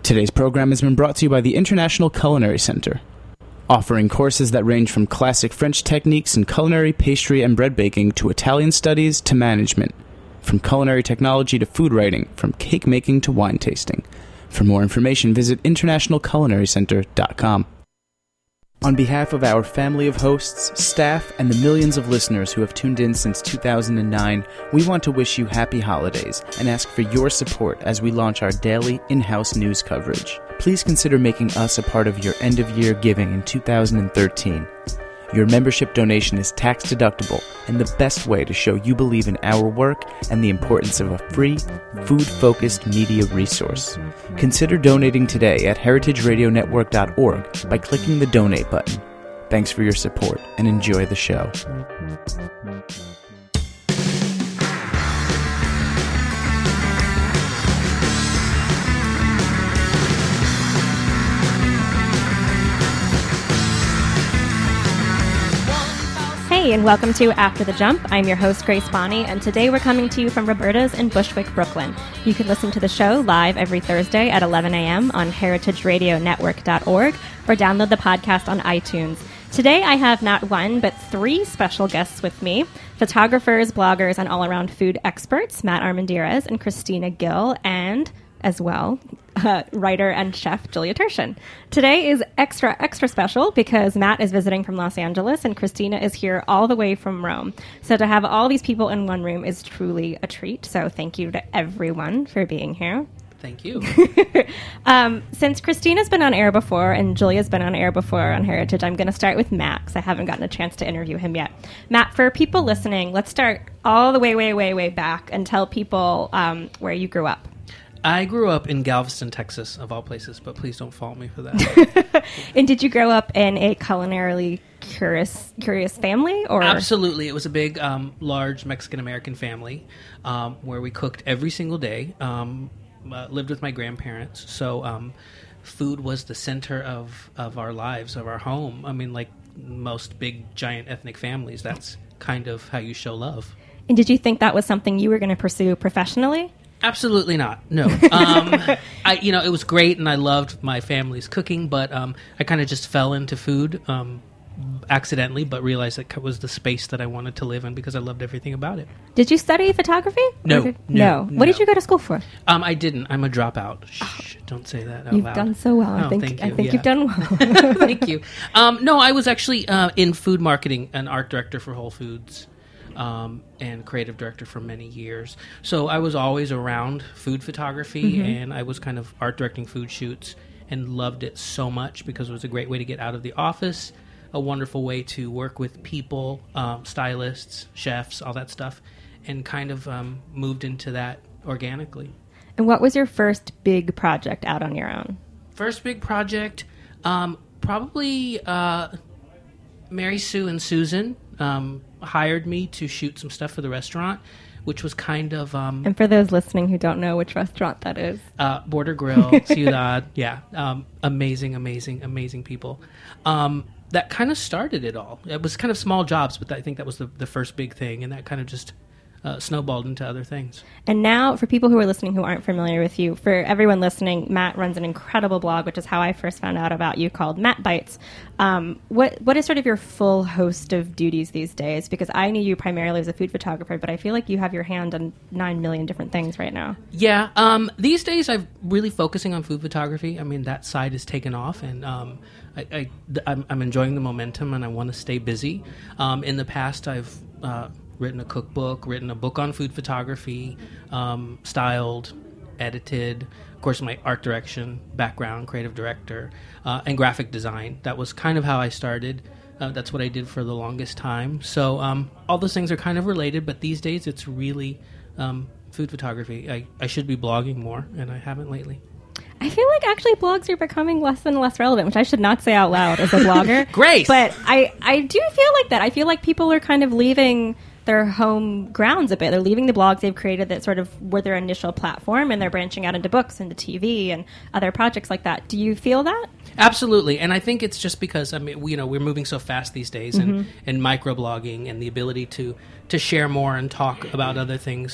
Today's program has been brought to you by the International Culinary Center, offering courses that range from classic French techniques in culinary, pastry, and bread baking to Italian studies to management, from culinary technology to food writing, from cake making to wine tasting. For more information, visit internationalculinarycenter.com. On behalf of our family of hosts, staff, and the millions of listeners who have tuned in since 2009, we want to wish you happy holidays and ask for your support as we launch our daily in-house news coverage. Please consider making us a part of your end-of-year giving in 2013. Your membership donation is tax-deductible and the best way to show you believe in our work and the importance of a free, food-focused media resource. Consider donating today at heritageradionetwork.org by clicking the donate button. Thanks for your support and enjoy the show. Hey, and welcome to After the Jump. I'm your host, Grace Bonney, and today we're coming to you from Roberta's in Bushwick, Brooklyn. You can listen to the show live every Thursday at 11 a.m. on heritageradionetwork.org or download the podcast on iTunes. Today I have not one, but three special guests with me, photographers, bloggers, and all-around food experts, Matt Armendariz and Christina Gill, and, as well, writer and chef Julia Turshen. Today is extra special because Matt is visiting from Los Angeles and Christina is here all the way from Rome. So to have all these people in one room is truly a treat. So thank you to everyone for being here. Thank you. Since Christina's been on air before and Julia's been on air before on Heritage, I'm going to start with Matt because I haven't gotten a chance to interview him yet. Matt, for people listening, let's start all the way back and tell people where you grew up. I grew up in Galveston, Texas, of all places, but please don't fault me for that. And did you grow up in a culinarily curious family? Or Absolutely. It was a big, large Mexican-American family where we cooked every single day, lived with my grandparents. So food was the center of our lives, of our home. I mean, like most big, giant ethnic families, that's kind of how you show love. And did you think that was something you were going to pursue professionally? Absolutely not. No. It was great, and I loved my family's cooking, but I kind of just fell into food accidentally, but realized it was the space that I wanted to live in because I loved everything about it. Did you study photography? No. What did you go to school for? I didn't. I'm a dropout. Shh, don't say that out You've loud. done so well. Oh, I think you've done well. Thank you. No, I was actually in food marketing, an art director for Whole Foods. And creative director for many years. So I was always around food photography, and I was kind of art directing food shoots and loved it so much because it was a great way to get out of the office, a wonderful way to work with people, stylists, chefs, all that stuff, and kind of moved into that organically. And what was your first big project out on your own? First big project, probably Mary Sue and Susan hired me to shoot some stuff for the restaurant, which was kind of... and for those listening who don't know which restaurant that is. Border Grill, Ciudad, yeah. Amazing people. That kind of started it all. It was kind of small jobs, but I think that was the first big thing, and that kind of just snowballed into other things. And now, for people who are listening who aren't familiar with you, for everyone listening, Matt runs an incredible blog, which is how I first found out about you, called Matt Bites. What is sort of your full host of duties these days? Because I knew you primarily as a food photographer, but I feel like you have your hand on 9 million different things right now. Yeah. These days, I'm really focusing on food photography. I mean, that side is taken off, and I'm enjoying the momentum, and I want to stay busy. In the past, I've... written a cookbook, written a book on food photography, styled, edited, of course my art direction background, creative director, and graphic design. That was kind of how I started. That's what I did for the longest time. So all those things are kind of related, but these days it's really food photography. I should be blogging more, and I haven't lately. I feel like actually blogs are becoming less and less relevant, which I should not say out loud as a blogger. Great! But I do feel like that. I feel like people are kind of leaving their home grounds a bit. They're leaving the blogs they've created that sort of were their initial platform, and they're branching out into books, into TV, and other projects like that. Do you feel that? Absolutely. And I think it's just because, I mean, we're moving so fast these days, and microblogging and the ability to share more and talk about other things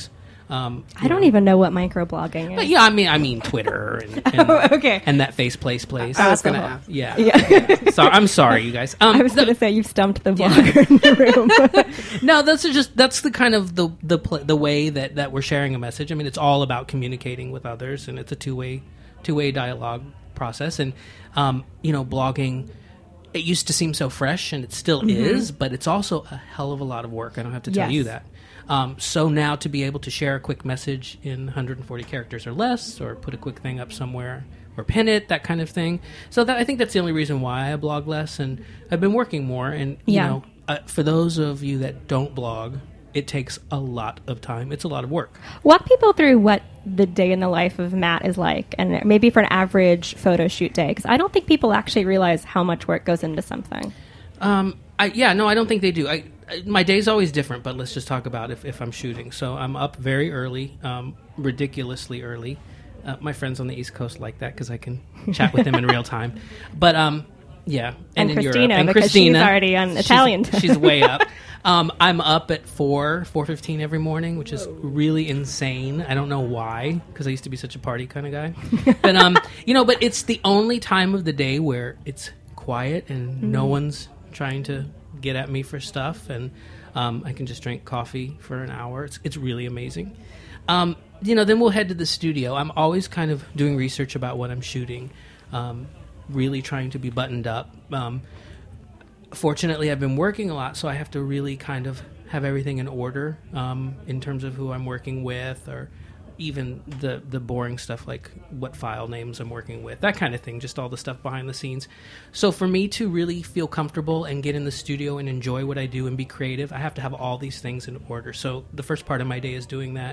I don't even know what microblogging is. Yeah, I mean Twitter and okay. and that place. I was going to ask. Yeah. So I'm sorry, you guys. I was going to say you've stumped the blogger in the room. No, that's the kind of the way that we're sharing a message. I mean, it's all about communicating with others, and it's a two-way dialogue process. And blogging, it used to seem so fresh, and it still is, but it's also a hell of a lot of work. I don't have to tell you that. So now to be able to share a quick message in 140 characters or less, or put a quick thing up somewhere, or pin it, that kind of thing. So I think that's the only reason why I blog less, and I've been working more. And for those of you that don't blog, it takes a lot of time. It's a lot of work. Walk people through what the day in the life of Matt is like, and maybe for an average photo shoot day, because I don't think people actually realize how much work goes into something. I don't think they do. My day's always different, but let's just talk about if I'm shooting. So I'm up very early, ridiculously early. My friends on the East Coast like that because I can chat with them in real time. But yeah, and in Christina, Europe. And because Christina, she's already on Italian time. She's way up. I'm up at 4:15 every morning, which is really insane. I don't know why, because I used to be such a party kind of guy. But but it's the only time of the day where it's quiet and no one's trying to get at me for stuff, and I can just drink coffee for an hour. It's really amazing. Then we'll head to the studio. I'm always kind of doing research about what I'm shooting, really trying to be buttoned up. Fortunately, I've been working a lot, so I have to really kind of have everything in order in terms of who I'm working with, or even the boring stuff like what file names I'm working with, that kind of thing, just all the stuff behind the scenes. So for me to really feel comfortable and get in the studio and enjoy what I do and be creative, I have to have all these things in order. So the first part of my day is doing that.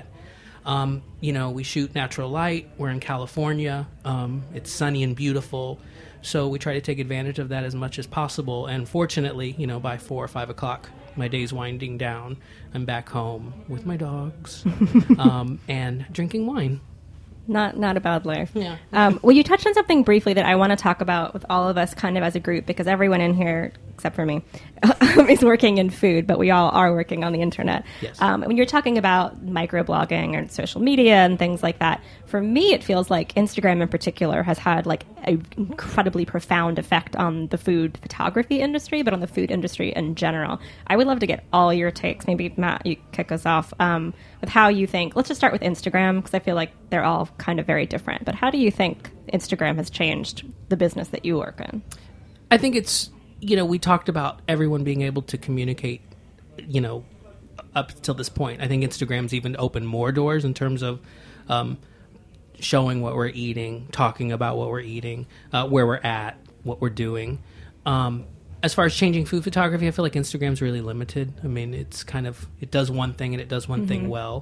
We shoot natural light. We're in California. It's sunny and beautiful. So we try to take advantage of that as much as possible. And fortunately, by 4 or 5 o'clock, my day's winding down. I'm back home with my dogs and drinking wine. Not a bad life. Yeah. Well, you touched on something briefly that I want to talk about with all of us kind of as a group, because everyone in here, except for me, is working in food, but we all are working on the internet. Yes. When you're talking about microblogging and social media and things like that, for me, it feels like Instagram in particular has had like an incredibly profound effect on the food photography industry, but on the food industry in general. I would love to get all your takes. Maybe, Matt, you kick us off with how you think. Let's just start with Instagram, because I feel like they're all kind of very different. But how do you think Instagram has changed the business that you work in? I think it's, we talked about everyone being able to communicate, up till this point. I think Instagram's even opened more doors in terms of showing what we're eating, talking about what we're eating, where we're at, what we're doing. As far as changing food photography, I feel like Instagram's really limited. I mean, it's kind of, it does one thing and it does one thing well.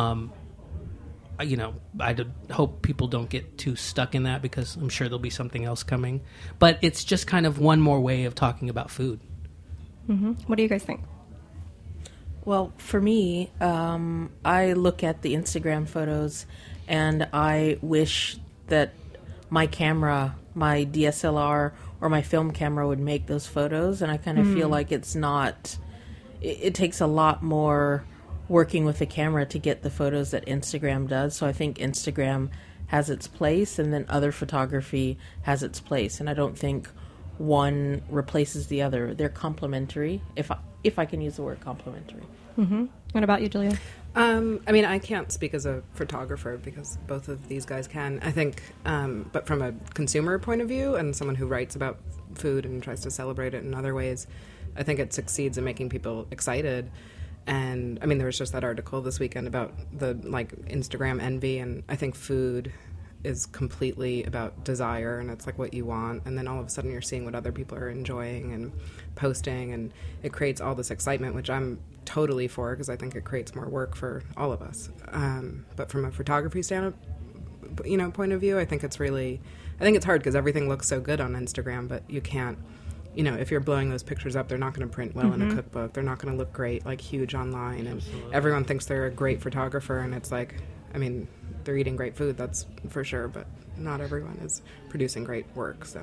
I hope people don't get too stuck in that, because I'm sure there'll be something else coming. But it's just kind of one more way of talking about food. Mm-hmm. What do you guys think? Well, for me, I look at the Instagram photos and I wish that my camera, my DSLR or my film camera would make those photos. And I kind of feel like it's not, it takes a lot more working with the camera to get the photos that Instagram does. So I think Instagram has its place, and then other photography has its place. And I don't think one replaces the other. They're complementary, if I can use the word complementary. Mm-hmm. What about you, Julia? I can't speak as a photographer because both of these guys can. I think, but from a consumer point of view and someone who writes about food and tries to celebrate it in other ways, I think it succeeds in making people excited. And I mean, there was just that article this weekend about the Instagram envy, and I think food is completely about desire, and it's like what you want, and then all of a sudden you're seeing what other people are enjoying and posting, and it creates all this excitement, which I'm totally for, because I think it creates more work for all of us. But from a photography point of view, I think it's hard because everything looks so good on Instagram, but you can't, if you're blowing those pictures up, they're not going to print well in a cookbook. They're not going to look great, huge online, and everyone thinks they're a great photographer, and it's like, they're eating great food, that's for sure, but not everyone is producing great work, so.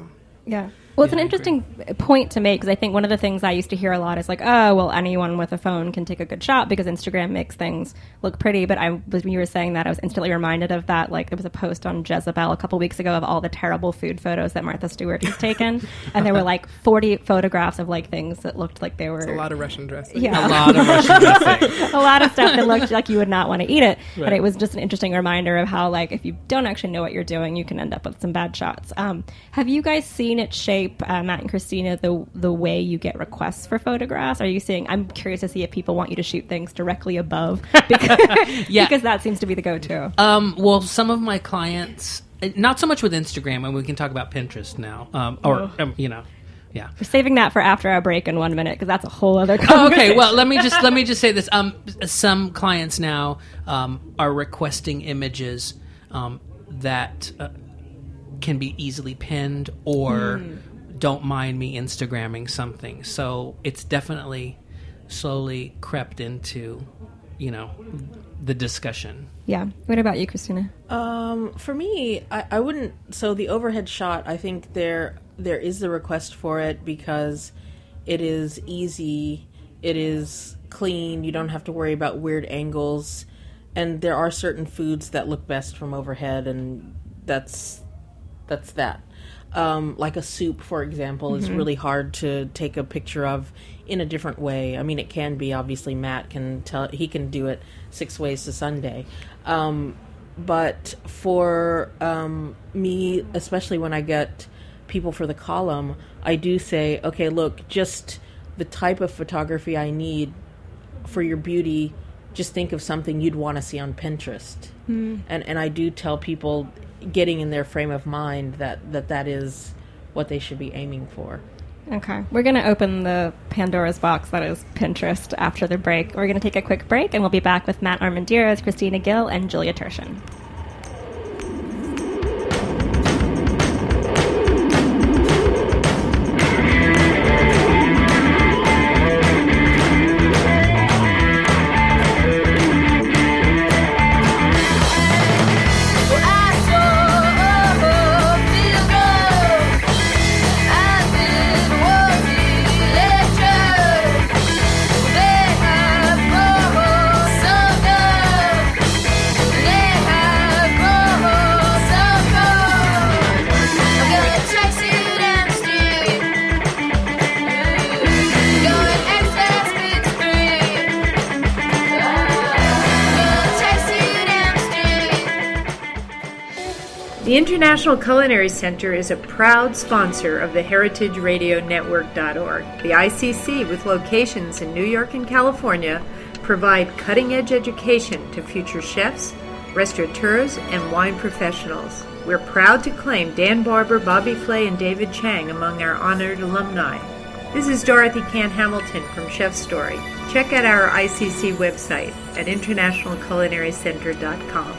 Yeah. Well, it's Yeah, an I interesting point to make because I think one of the things I used to hear a lot is like, oh, well, anyone with a phone can take a good shot because Instagram makes things look pretty. But when you were saying that, I was instantly reminded of that. Like, there was a post on Jezebel a couple weeks ago of all the terrible food photos that Martha Stewart has taken. And there were like 40 photographs of like things that looked like they were... It's a lot of Russian dressing. Yeah. A lot of Russian dressing. A lot of stuff that looked like you would not want to eat it. Right. But it was just an interesting reminder of how, like, if you don't actually know what you're doing, you can end up with some bad shots. Have you guys seen it shape, Matt and Christina, the way you get requests for photographs? Are you seeing... I'm curious to see if people want you to shoot things directly above because, because that seems to be the go-to. Well, some of my clients, not so much with Instagram, and we can talk about Pinterest now, yeah. We're saving that for after our break in 1 minute because that's a whole other Oh, conversation. okay, well, let me just say this. Some clients now are requesting images that can be easily pinned or don't mind me Instagramming something. So it's definitely slowly crept into, the discussion. Yeah. What about you, Christina? For me, I wouldn't. So the overhead shot, I think there is the request for it because it is easy, it is clean. You don't have to worry about weird angles, and there are certain foods that look best from overhead, and that's that. Like a soup, for example, is really hard to take a picture of in a different way. I mean, it can be, obviously. Matt can tell, he can do it 6 ways to Sunday. But for me, especially when I get people for the column, I do say, okay, look, just the type of photography I need for your beauty, just think of something you'd want to see on Pinterest. And I do tell people, getting in their frame of mind, that is what they should be aiming for. Okay. We're going to open the Pandora's box that is Pinterest after the break. We're going to take a quick break, and we'll be back with Matt Armendaris, Christina Gill, and Julia Turshen. The International Culinary Center is a proud sponsor of the HeritageRadioNetwork.org. The ICC, with locations in New York and California, provide cutting-edge education to future chefs, restaurateurs, and wine professionals. We're proud to claim Dan Barber, Bobby Flay, and David Chang among our honored alumni. This is Dorothy Cann Hamilton from Chef Story. Check out our ICC website at internationalculinarycenter.com.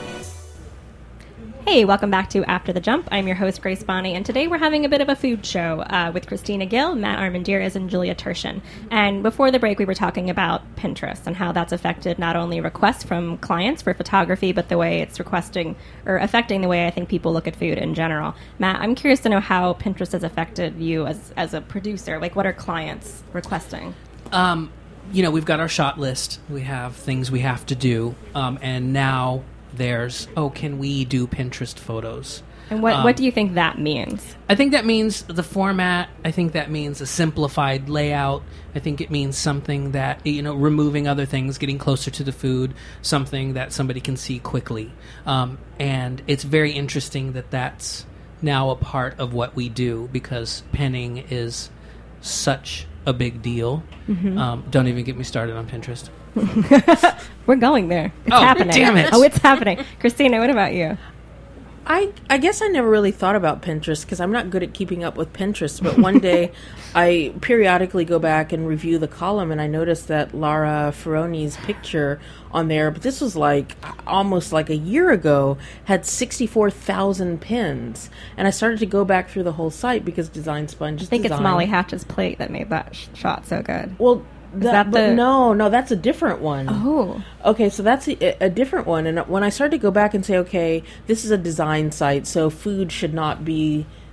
Hey, welcome back to After the Jump. I'm your host, Grace Bonney, and today we're having a bit of a food show with Christina Gill, Matt Armendaris, and Julia Turshen. And before the break, we were talking about Pinterest and how that's affected not only requests from clients for photography, but the way it's affecting the way I think people look at food in general. Matt, I'm curious to know how Pinterest has affected you as a producer. Like, what are clients requesting? We've got our shot list. We have things we have to do, and now there's, can we do Pinterest photos? And what do you think that means? I think that means the format. I think that means a simplified layout. I think it means something that, removing other things, getting closer to the food, something that somebody can see quickly. And it's very interesting that that's now a part of what we do because pinning is such a big deal. Mm-hmm. Don't even get me started on Pinterest. We're going there. It's happening. Damn it. Oh, it's happening. Christina, what about you? I guess I never really thought about Pinterest because I'm not good at keeping up with Pinterest. But one day, I periodically go back and review the column, and I noticed that Lara Ferroni's picture on there, but this was almost like a year ago, had 64,000 pins. And I started to go back through the whole site because Design Sponge is I think it's Molly Hatch's plate that made that shot so good. Well, no, that's a different one. Oh. Okay, so that's a different one. And when I started to go back and say, okay, this is a design site, so food should not be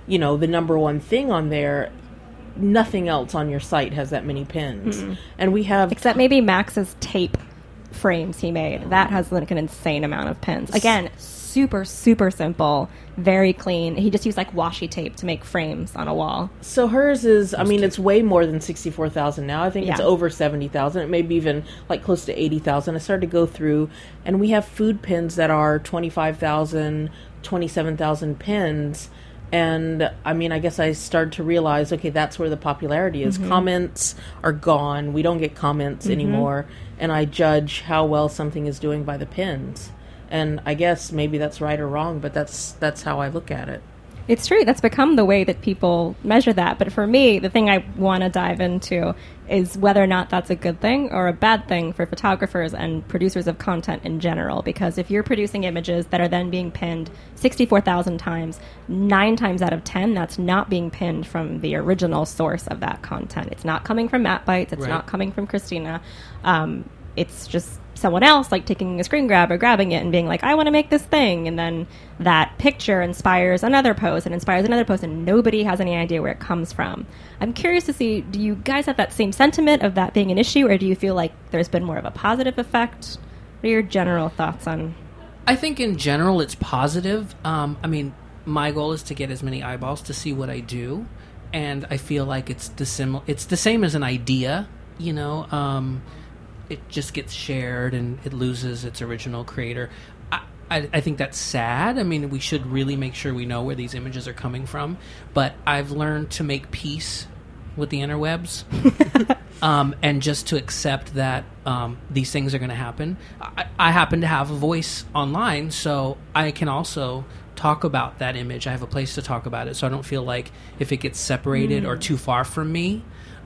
you know, the number one thing on there, nothing else on your site has that many pins. And we have... Except maybe Max's tape frames he made. That has like an insane amount of pins. Again, super, super simple, very clean. He just used like washi tape to make frames on a wall. So hers is, I mean, it's way more than 64,000 now. I think it's Yeah. over 70,000. It may be even like close to 80,000. I started to go through, and we have food pins that are 25,000, 27,000 pins. And I mean, I guess I started to realize, okay, that's where the popularity is. Comments are gone. We don't get comments anymore. And I judge how well something is doing by the pins. And I guess maybe that's right or wrong, but that's how I look at it. It's true. That's become the way that people measure that. But for me, the thing I want to dive into is whether or not that's a good thing or a bad thing for photographers and producers of content in general. Because if you're producing images that are then being pinned 64,000 times, 9 times out of 10, that's not being pinned from the original source of that content. It's not coming from Matt Bites. It's Right. not coming from Christina. It's just someone else like taking a screen grab or grabbing it and being like, I want to make this thing, and then that picture inspires another post and inspires another post, and nobody has any idea where it comes from. I'm curious to see, do you guys have that same sentiment of that being an issue, or do you feel like there's been more of a positive effect? What are your general thoughts on... I think in general it's positive. I mean, my goal is to get as many eyeballs to see what I do, and I feel like it's the same as an idea, you know. It just gets shared and it loses its original creator. I think that's sad. I mean, we should really make sure we know where these images are coming from. But I've learned to make peace with the interwebs and just to accept that these things are going to happen. I happen to have a voice online, so I can also talk about that image. I have a place to talk about it, so I don't feel like if it gets separated or too far from me,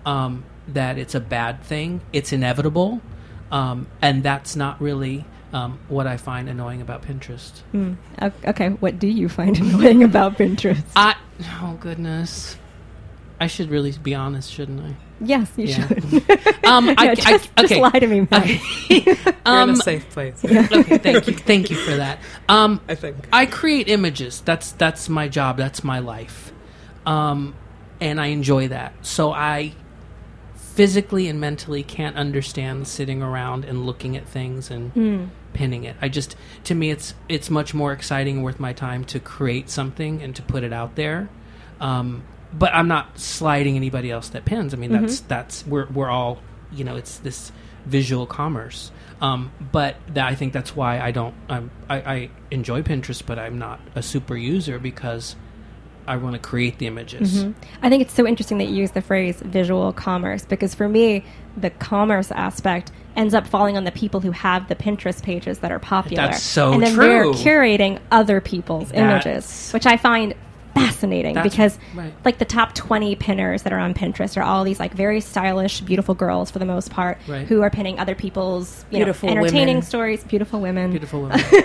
that it's a bad thing. It's inevitable, and that's not really what I find annoying about Pinterest. Okay, what do you find annoying about Pinterest? Oh goodness, I should really be honest, shouldn't I? Yes, you Yeah. should. Just lie to me, Matt. You're in a safe place. Okay, thank you for that. I think. I create images. That's my job. That's my life, and I enjoy that. So I physically and mentally can't understand sitting around and looking at things and pinning it. To me, it's much more exciting and worth my time to create something and to put it out there. But I'm not sliding anybody else that pins. I mean, that's we're all, you know, it's this visual commerce. But I think that's why I enjoy Pinterest, but I'm not a super user because I want to create the images. I think it's so interesting that you use the phrase visual commerce, because for me, the commerce aspect ends up falling on the people who have the Pinterest pages that are popular. That's so and then true. they're curating other people's images, which I find fascinating because right. like the top 20 pinners that are on Pinterest are all these like very stylish, beautiful girls for the most part, right. who are pinning other people's Beautiful entertaining women. stories, beautiful women. Beautiful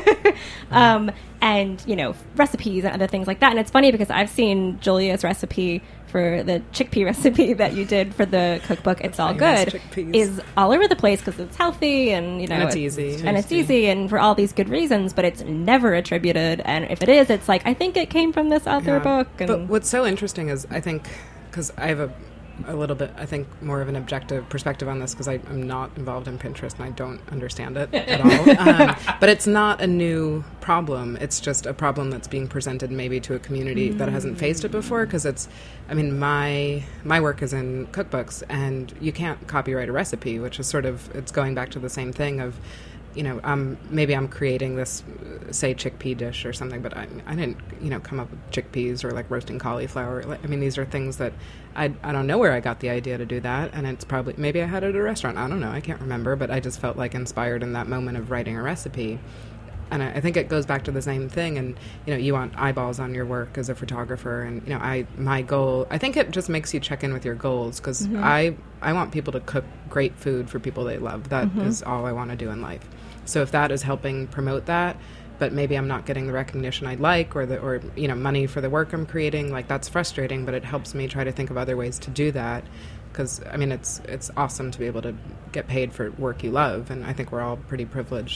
women. And, you know, recipes and other things like that. And it's funny because I've seen Julia's recipe for the chickpea recipe that you did for the cookbook, It's All Famous Good, chickpeas. is all over the place because it's healthy and, you know, And it's easy. And it's easy and for all these good reasons, but it's never attributed. And if it is, it's like, I think it came from this other book. And But what's so interesting is, I think, because I have a little bit, I think, more of an objective perspective on this because I'm not involved in Pinterest and I don't understand it at all. But it's not a new problem. It's just a problem that's being presented maybe to a community that hasn't faced it before, because it's, I mean, my work is in cookbooks and you can't copyright a recipe, which is sort of, it's going back to the same thing of, you know, maybe I'm creating this, say, chickpea dish or something, but I didn't, you know, come up with chickpeas or like roasting cauliflower. I mean, these are things that I don't know where I got the idea to do that, and it's probably, maybe I had it at a restaurant. I don't know. I can't remember, but I just felt like inspired in that moment of writing a recipe. And I think it goes back to the same thing. And, you know, you want eyeballs on your work as a photographer. And, you know, my goal, I think it just makes you check in with your goals, because I want people to cook great food for people they love. That is all I want to do in life. So if that is helping promote that, but maybe I'm not getting the recognition I'd like or you know, money for the work I'm creating, like, that's frustrating, but it helps me try to think of other ways to do that. Because, I mean, it's awesome to be able to get paid for work you love, and I think we're all pretty privileged.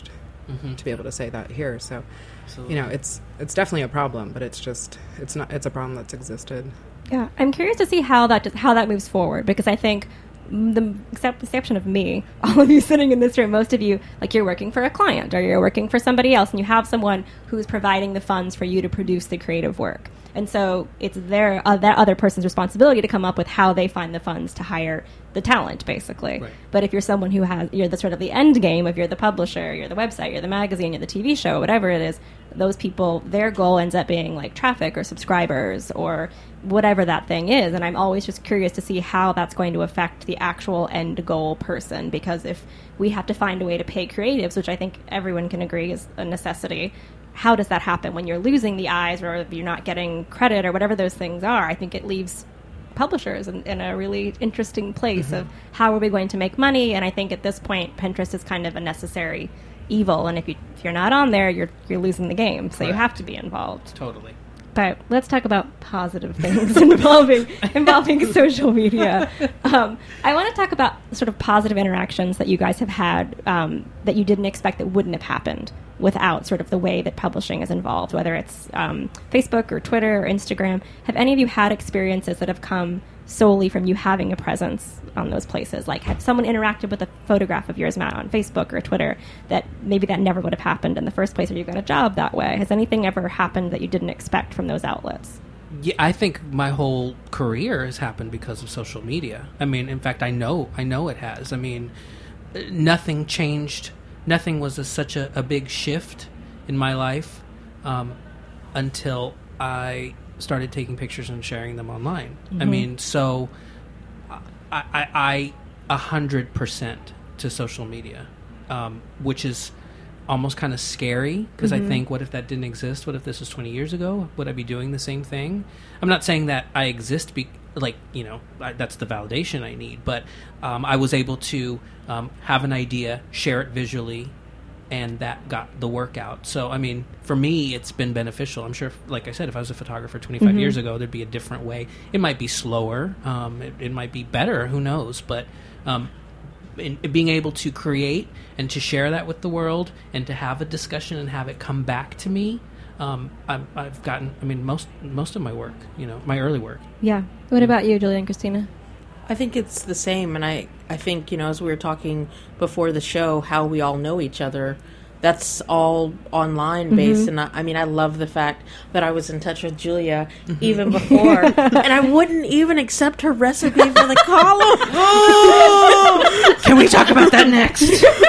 to be able to say that here. So, Absolutely. you know, it's definitely a problem, but it's a problem that's existed. Yeah, I'm curious to see how that moves forward, because I think the exception of me, all of you sitting in this room, most of you, like, you're working for a client or you're working for somebody else, and you have someone who's providing the funds for you to produce the creative work. And so it's that other person's responsibility to come up with how they find the funds to hire the talent, basically. Right. But if you're someone you're the sort of the end game, if you're the publisher, you're the website, you're the magazine, you're the TV show, whatever it is, those people, their goal ends up being like traffic or subscribers or whatever that thing is. And I'm always just curious to see how that's going to affect the actual end goal person, because if we have to find a way to pay creatives, which I think everyone can agree is a necessity, how does that happen when you're losing the eyes or if you're not getting credit or whatever those things are? I think it leaves publishers in a really interesting place of how are we going to make money. And I think at this point, Pinterest is kind of a necessary evil. And if you're not on there, you're losing the game. So you have to be involved. Totally. But let's talk about positive things involving social media. I want to talk about sort of positive interactions that you guys have had that you didn't expect that wouldn't have happened without sort of the way that publishing is involved, whether it's Facebook or Twitter or Instagram. Have any of you had experiences that have come solely from you having a presence on those places? Like, have someone interacted with a photograph of yours, Matt, on Facebook or Twitter, that maybe that never would have happened in the first place, or you got a job that way? Has anything ever happened that you didn't expect from those outlets? Yeah, I think my whole career has happened because of social media. I mean, in fact, I know it has. I mean, nothing changed. Nothing was such a big shift in my life until I started taking pictures and sharing them online. I mean, so I 100% to social media, which is almost kind of scary, because I think, what if that didn't exist? What if this was 20 years ago? Would I be doing the same thing? I'm not saying that I exist that's the validation I need, but I was able to have an idea, share it visually, and that got the work out. So, I mean, for me, it's been beneficial. I'm sure, like I said, if I was a photographer 25 years ago, there'd be a different way. It might be slower. It might be better. Who knows? But in being able to create and to share that with the world and to have a discussion and have it come back to me, I've gotten, I mean, most of my work, my early work. Yeah. What about you, Julia and Christina? I think it's the same, and I think, as we were talking before the show, how we all know each other, that's all online based. And I love the fact that I was in touch with Julia even before, and I wouldn't even accept her recipe for the column. Can we talk about that next?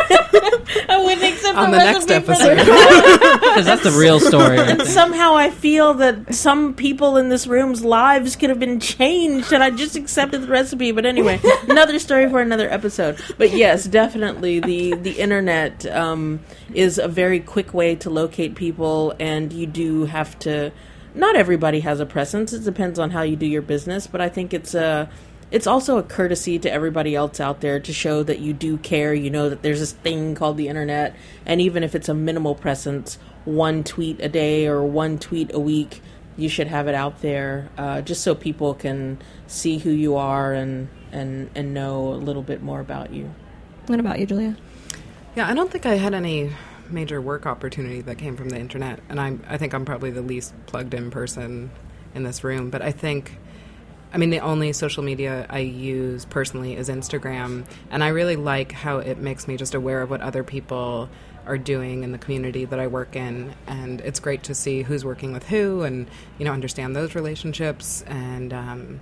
I wouldn't accept On the the next recipe episode. Because that's the real story. Right And there. somehow I feel that some people in this room's lives could have been changed, and I just accepted the recipe. But anyway, another story for another episode. But yes, definitely the internet is a very quick way to locate people, and you do have to. Not everybody has a presence. It depends on how you do your business, but I think it's also a courtesy to everybody else out there to show that you do care. You know that there's this thing called the internet, and even if it's a minimal presence, one tweet a day or one tweet a week, you should have it out there, just so people can see who you are and know a little bit more about you. What about you, Julia? Yeah, I don't think I had any major work opportunity that came from the internet, and I think I'm probably the least plugged in person in this room. But I think, the only social media I use personally is Instagram, and I really like how it makes me just aware of what other people are doing in the community that I work in, and it's great to see who's working with who, and understand those relationships, and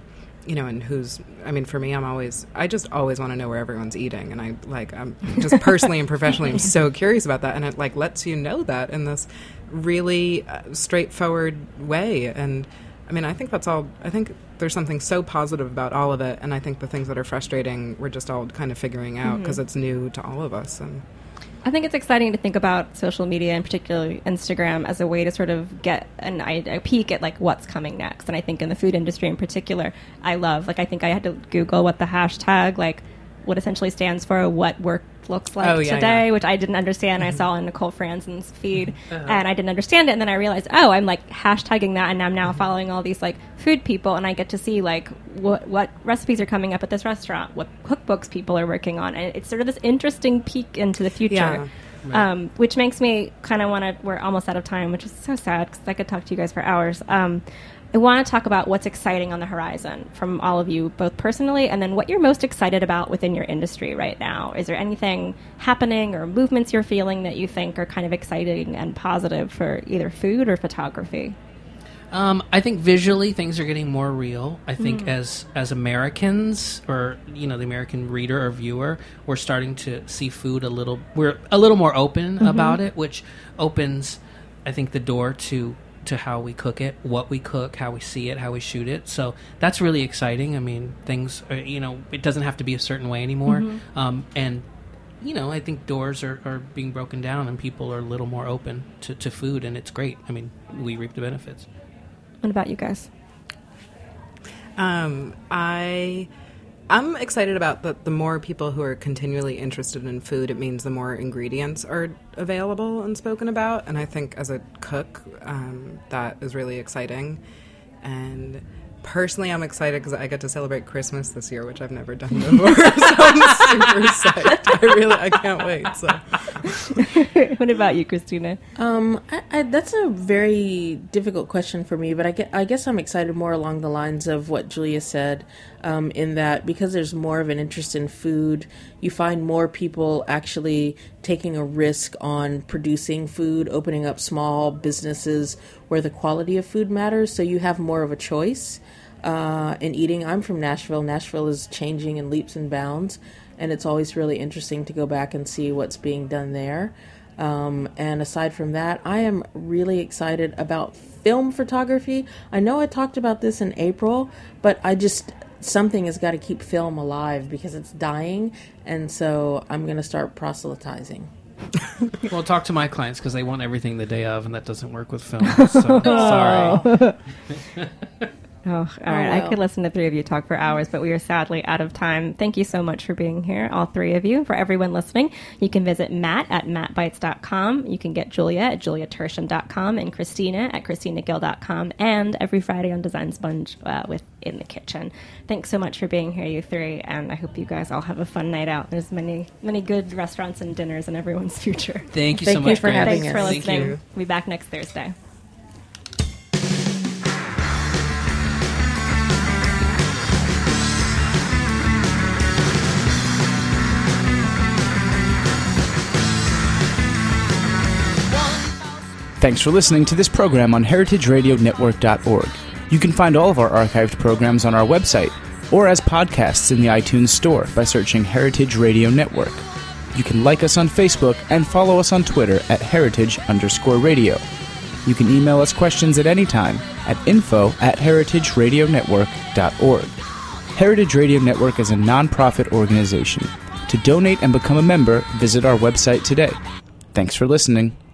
and who's, for me, I just always want to know where everyone's eating. And I'm just personally and professionally, I'm so curious about that. And it lets you know that in this really straightforward way. And I think that's all, I think there's something so positive about all of it. And I think the things that are frustrating, we're just all kind of figuring out because it's new to all of us. And I think it's exciting to think about social media, and particularly Instagram, as a way to sort of get a peek at what's coming next. And I think in the food industry in particular, I love, I think I had to Google what the hashtag, what essentially stands for what work looks like today, which I didn't understand. I saw in Nicole Franzen's feed, and I didn't understand it. And then I realized, I'm hashtagging that, and I'm now following all these food people, and I get to see what recipes are coming up at this restaurant, what cookbooks people are working on, and it's sort of this interesting peek into the future. Yeah. Right. Which makes me kind of want to, we're almost out of time, which is so sad because I could talk to you guys for hours. I want to talk about what's exciting on the horizon from all of you, both personally, and then what you're most excited about within your industry right now. Is there anything happening or movements you're feeling that you think are kind of exciting and positive for either food or photography? I think visually things are getting more real. I think as Americans, or the American reader or viewer, we're starting to see food we're a little more open about it, which opens, I think, the door to how we cook it, what we cook, how we see it, how we shoot it. So that's really exciting. I mean, things are, it doesn't have to be a certain way anymore. And I think doors are being broken down and people are a little more open to food, and it's great. I mean, we reap the benefits. What about you guys? I'm excited about the more people who are continually interested in food, it means the more ingredients are available and spoken about. And I think as a cook, that is really exciting. And personally, I'm excited because I get to celebrate Christmas this year, which I've never done before. So I'm super psyched. I can't wait. So. What about you, Christina? That's a very difficult question for me, but I guess I'm excited more along the lines of what Julia said, in that because there's more of an interest in food, you find more people actually taking a risk on producing food, opening up small businesses where the quality of food matters, so you have more of a choice in eating. I'm from Nashville. Nashville is changing in leaps and bounds, and it's always really interesting to go back and see what's being done there. And aside from that, I am really excited about film photography. I know I talked about this in April, but something has got to keep film alive because it's dying, and so I'm going to start proselytizing. Well, talk to my clients because they want everything the day of, and that doesn't work with film. So sorry. Oh, all right. Well. I could listen to three of you talk for hours, but we are sadly out of time. Thank you so much for being here, all three of you. For everyone listening, you can visit Matt at mattbites.com. You can get Julia at juliatersham.com and Christina at christinagill.com, and every Friday on Design Sponge with In the Kitchen. Thanks so much for being here, you three, and I hope you guys all have a fun night out. There's many, many good restaurants and dinners in everyone's future. Thank you so much for having Thanks us. for Thank listening. you. We'll be back next Thursday. Thanks for listening to this program on heritageradionetwork.org. You can find all of our archived programs on our website or as podcasts in the iTunes Store by searching Heritage Radio Network. You can like us on Facebook and follow us on Twitter at @heritage_radio. You can email us questions at any time at info@heritageradionetwork.org. Heritage Radio Network is a non-profit organization. To donate and become a member, visit our website today. Thanks for listening.